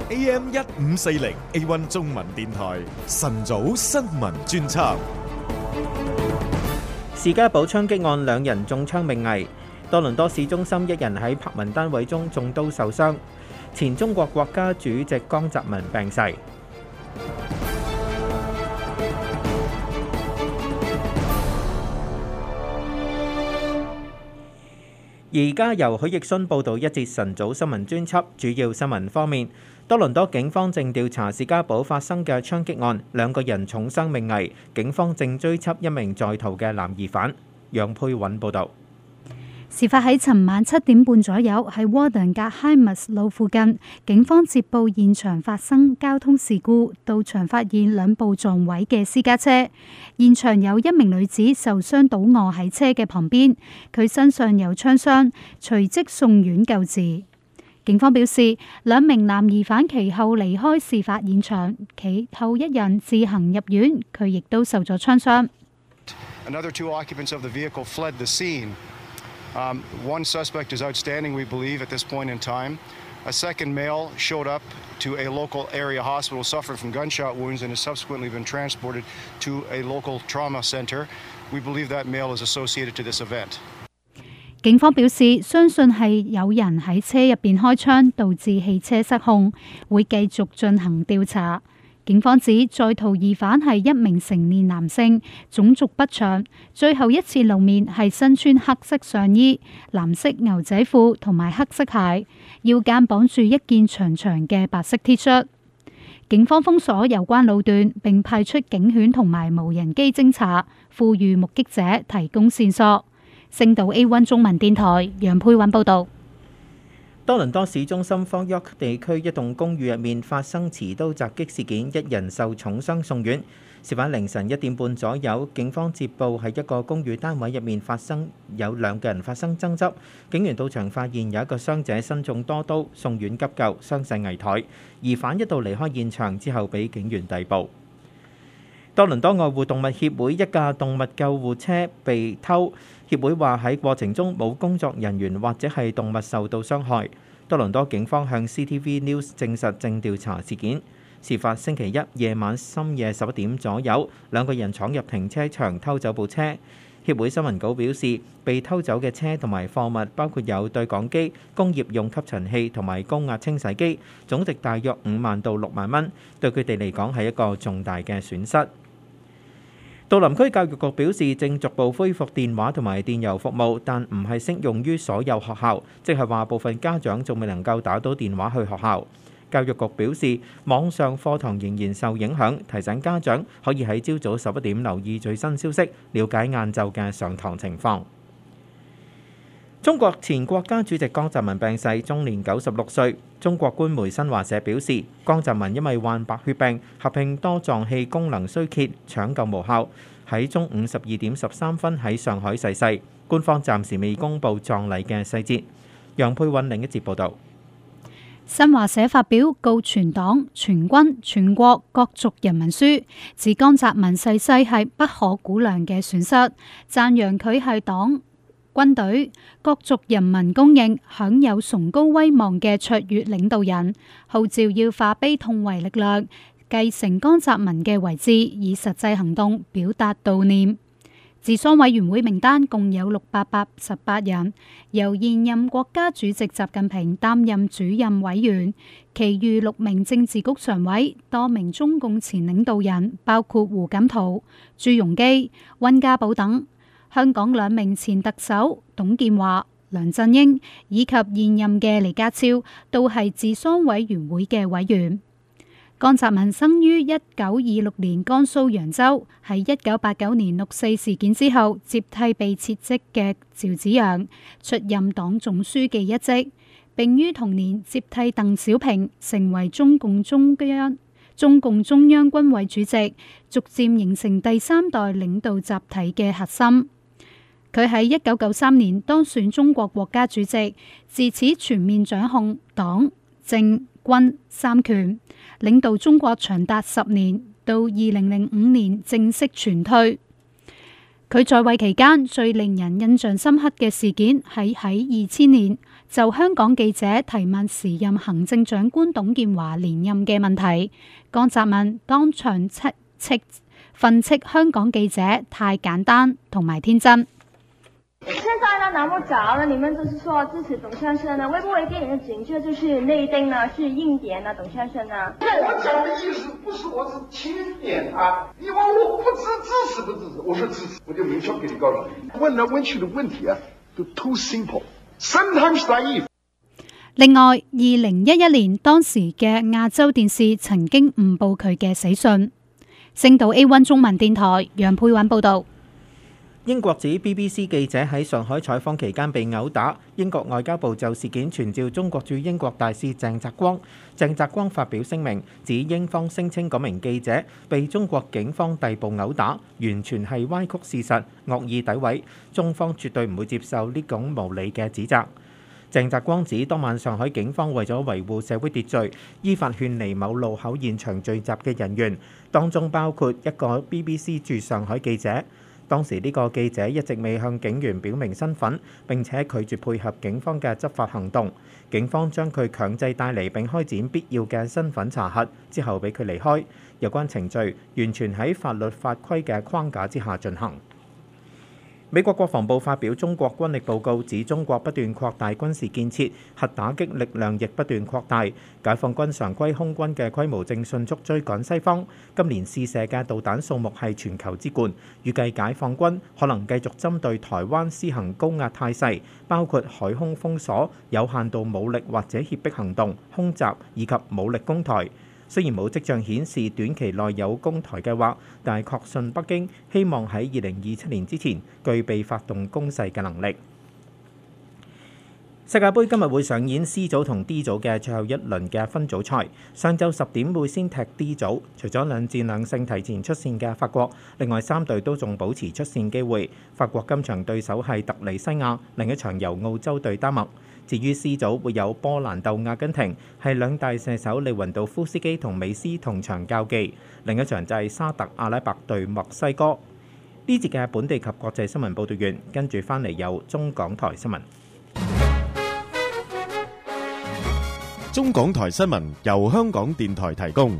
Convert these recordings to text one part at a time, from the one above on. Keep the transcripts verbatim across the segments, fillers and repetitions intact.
A M 一五四零 A 一 中文電台晨早新聞專輯。 士嘉堡槍擊案，兩人中槍命危。多倫多市中心一人喺柏文單位中中刀受傷。前中國國家主席江澤民病逝。而家由許奕迅報道一節晨早新聞專輯。主要新聞方面，多倫多警方正調查士嘉堡發生嘅槍擊案，兩個人重傷命危，警方正追緝一名在逃嘅男疑犯。楊佩韻報導。 事發喺尋晚七點半左右，喺沃頓格海默斯路附近，警方接報現場發生交通事故，到場發現兩部撞毀嘅私家車，現場有一名女子受傷倒卧喺車嘅旁邊，佢身上有槍傷，隨即送院救治。警方表示，兩名男疑犯其後離開事發現場，其後一人自行入院，佢亦都受咗槍傷。 Another two occupants of the vehicle fled the scene. Um, one suspect is outstanding, we believe, at this point in time. A second male showed up to a local area hospital, suffered from gunshot wounds, and has subsequently been transported to a local trauma center. We believe that male is associated to this event. 警方表示，相信係有人喺車入邊開槍，導致汽車失控，會繼續進行調查。警方指在逃疑犯係一名成年男性，種族不詳，最後一次露面係身穿黑色上衣、藍色牛仔褲同埋黑色鞋，腰間綁住一件長長嘅白色 T 恤。警方封鎖有關路段，並派出警犬同埋無人機偵查，呼籲目擊者提供線索。星島 A 一 中文電台楊佩韻報導。 多倫多市中心方沃地區一棟公寓入面發生持刀襲擊事件，一人受重傷送院。事發凌晨一點半左右，警方接報喺一個公寓單位入面發生有兩個人發生爭執，警員到場發現有一個傷者身中多刀，送院急救，傷勢危殆。疑犯一度離開現場之後，被警員逮捕。多倫多愛護動物協會一架動物救護車被偷，協會話喺過程中冇工作人員或者係動物受到傷害。多倫多警方向 C T V News 證實正調查事件。事發星期一夜晚深夜十一點左右，兩個人闖入停車場偷走部車。協會新聞稿表示，被偷走嘅車同埋貨物包括有對講機、工業用吸塵器同埋高壓清洗機，總值大約五萬到六萬蚊，對佢哋嚟講係一個重大嘅損失。杜林區教育局表示，正逐步恢復電話同埋電郵服務，但唔係適用於所有學校，即係話部分家長仲未能夠打到電話去學校。教育局表示，網上課堂仍然受影響，提醒家長可以喺朝早十一點留意最新消息，了解晏晝嘅上堂情況。中國前國家主席江澤民病逝，終年九十六歲。中國官媒新華社表示，江澤民因為患白血病、合併多臟器功能衰竭，搶救無效，喺中午十二點十三分喺上海逝世。官方暫時未公布葬禮嘅細節。楊佩韻另一節報導。 新華社發表告全黨、全軍、全國各族人民書，指江澤民逝世係不可估量嘅損失，讚揚佢係黨、軍隊、各族人民公認享有崇高威望嘅卓越領導人，號召要化悲痛為力量，繼承江澤民嘅遺志，以實際行動表達悼念。治喪委員會名單共有六百八十八人，由現任國家主席習近平擔任主任委員，其餘六名政治局常委、多名中共前領導人，包括胡錦濤、朱鎔基、溫家寶等。香港兩名前特首董建華、梁振英以及現任嘅李家超都係治喪委員會嘅委員。江澤民生於一九二六年江蘇揚州，喺一九八九年六四事件之後接替被撤職嘅趙紫陽出任黨總書記一職，並於同年接替鄧小平成為中共中央中共中央軍委主席，逐漸形成第三代領導集體嘅核心。佢喺一九九三年當選中國國家主席，自此全面掌控黨、政、軍三權，領導中國長達十年，到二零零五年正式全退。 佢在位期間最令人印象深刻嘅事件係喺二千年就香港記者提問時任行政長官董建華連任嘅問題，江澤民當場斥斥訓斥香港記者太簡單同埋天真。 現在呢，那麼早呢，你們就是說支持董先生呢，會不會給你的準確就是內定呢，是硬點呢，董先生呢？ 我講的意思不是我是欽點他，你問我不支支持不支持，我說支持，我就明確給你告訴你，問來問去的問題啊，都 too simple， sometimes naive。 另外，二零一一年當時嘅亞洲電視曾經誤報佢嘅死訊。星島 A 一 中文電台楊佩韻報道。 英國指 B B C 記者喺上海採訪期間被毆打，英國外交部就事件傳召中國駐英國大使鄭澤光。鄭澤光發表聲明，指英方聲稱嗰名記者被中國警方逮捕毆打，完全係歪曲事實、惡意詆毀，中方絕對唔會接受呢種無理嘅指責。鄭澤光指，當晚上海警方為咗維護社會秩序，依法勸離某路口現場聚集嘅人員，當中包括一個 B B C 駐上海記者。當時呢個記者一直未向警員表明身份，並且拒絕配合警方嘅執法行動。警方將佢強制帶離並開展必要嘅身份查核，之後俾佢離開。有關程序完全喺法律法規嘅框架之下進行。美國國防部發表中國軍力報告，指中國不斷擴大軍事建設，核打擊力量亦不斷擴大。解放軍常規空軍嘅規模正迅速追趕西方，今年試射嘅導彈數目係全球之冠。預計解放軍可能繼續針對台灣施行高壓態勢，包括海空封鎖、有限度武力或者脅迫行動、空襲以及武力攻台。雖然冇跡象顯示短期內有攻台計劃，但係確信北京希望喺二零二七年之前具備發動攻勢嘅能力。世界盃今日會上演 C 組同 D 組嘅最後一輪嘅分組賽，上晝十點會先踢 D 組。除咗兩戰兩勝提前出線嘅法國，另外三隊都仲保持出線機會。法國今場對手係突尼西亞，另一場由澳洲對丹麥。至於 C 組會有波蘭鬥阿根廷，係兩大射手利雲道夫斯基同美斯同場較技。另一場就係沙特阿拉伯對墨西哥。呢節嘅本地及國際新聞報導完，跟住翻嚟有中港台新聞。 中港台新聞由香港電台提供。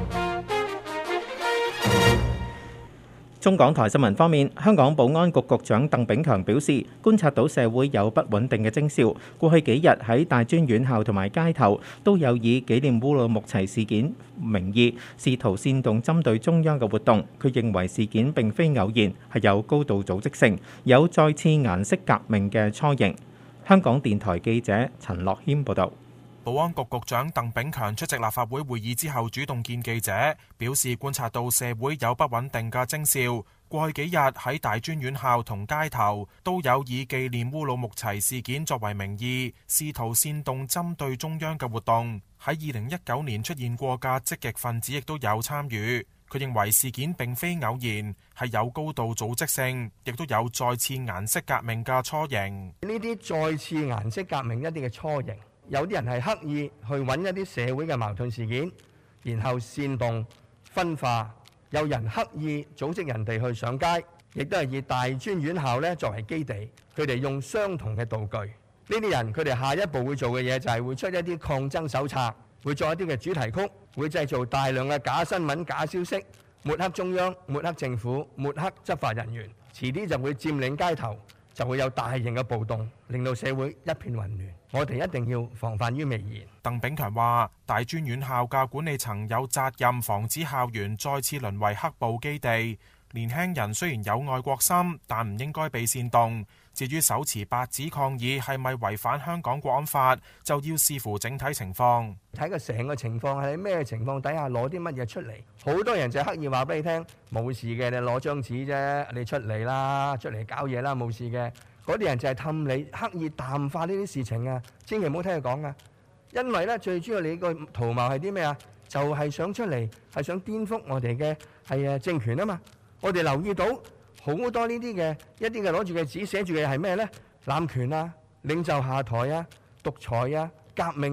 中港台新聞方面，香港保安局局長鄧炳強表示，觀察到社會有不穩定嘅徵兆，過去幾日喺大專院校同埋街頭都有以紀念烏魯木齊事件名義試圖煽動針對中央嘅活動。佢認為事件並非偶然，係有高度組織性，有再次顏色革命嘅雛形。香港電台記者陳樂謙報道。 保安局局長鄧炳強出席立法會會議之後主動見記者，表示觀察到社會有不穩定嘅徵兆，過去幾日喺大專院校同街頭都有以紀念烏魯木齊事件作為名義試圖煽動針對中央嘅活動。喺二零一九年出現過嘅積極分子亦都有參與。佢認為事件並非偶然，係有高度組織性，亦都有再次顏色革命嘅雛形。 呢啲再次顏色革命一啲嘅雛形，有啲人係刻意去揾一啲社會嘅矛盾事件，然後煽動分化；有人刻意組織人哋去上街，亦都係以大專院校咧作為基地，佢哋用相同嘅道具。呢啲人佢哋下一步會做嘅嘢就係會出一啲抗爭手冊，會做一啲嘅主題曲，會製造大量嘅假新聞、假消息，抹黑中央、抹黑政府、抹黑執法人員。遲啲就會佔領街頭，就會有大型嘅暴動，令到社會一片混亂。我哋一定要防範於未然。 鄧炳強話：大專院校嘅管理層有責任防止校園再次淪為黑暴基地。年輕人雖然有愛國心，但唔應該被煽動。至於手持白紙抗議係咪違反香港國安法，就要視乎整體情況。 睇個成個情況係喺咩情況底下攞啲乜嘢出嚟。好多人就刻意話俾你聽冇事嘅，你攞張紙啫，你出嚟啦，出嚟搞嘢啦，冇事嘅。嗰啲人就係氹你，刻意淡化呢啲事情啊！千祈唔好聽佢講啊！因為咧，最主要你個圖謀係啲咩啊？就係想出嚟係想顛覆我哋嘅係誒政權啊嘛！我哋留意到好多呢啲嘅一啲嘅攞住嘅紙寫住嘅係咩呢？濫權啊、領袖下台啊、獨裁啊、革命啊，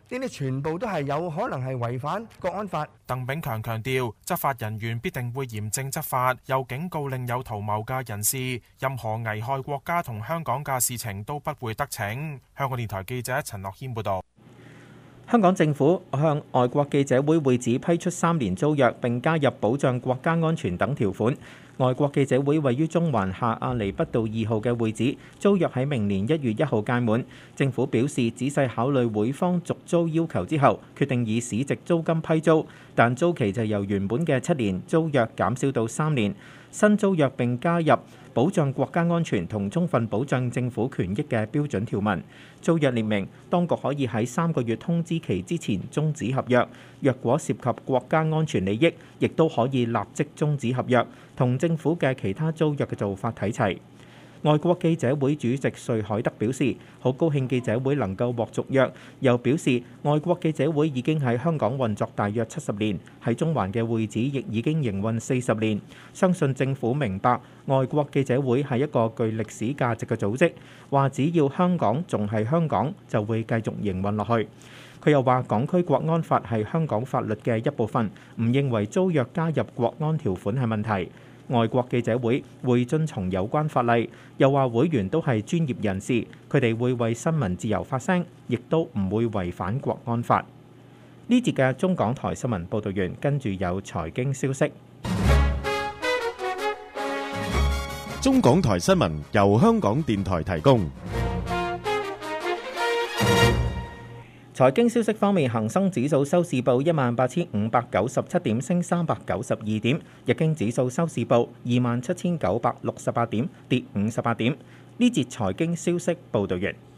呢啲全部都係有可能係違反國安法。 鄧炳強強調，執法人員必定會嚴正執法，又警告另有圖謀嘅人士，任何危害國家同香港嘅事情都不會得逞。香港電台記者陳樂軒報導。 香港政府向外國記者會會址批出三年租約，並加入保障國家安全等條款。外國記者會位於中環下亞厘畢道二號嘅會址，租約喺明年一月一號屆滿。政府表示仔細考慮會方續租要求之後，決定以市值租金批租，但租期就由原本嘅七年租約減少到三年。新租約並加入保障國家安全同充分保障政府權益嘅標準條文。租約列明，當局可以喺三個月通知期之前終止合約，若果涉及國家安全利益，亦都可以立即終止合約，同政府嘅其他租約嘅做法睇齊。外國記者會主席瑞海德表示，好高興記者會能夠獲續約，又表示外國記者會已經喺香港運作大約七十年，喺中環嘅會址亦已經營運四十年，相信政府明白外國記者會係一個具歷史價值嘅組織，話只要香港仲係香港，就會繼續營運落去。佢又話港區國安法係香港法律嘅一部分，唔認為租約加入國安條款係問題。外國記者會會遵從有關法例，又話會員都係專業人士，佢哋會為新聞自由發聲，亦都唔會違反國安法。呢節嘅中港台新聞報導完，跟住有財經消息。 中港台新聞由香港電台提供。 財經消息方面，恒生指數收市報一萬八千五百九十七點，升三百九十二點；日經指數收市報二萬七千九百六十八點，跌五十八點。呢節財經消息報導完。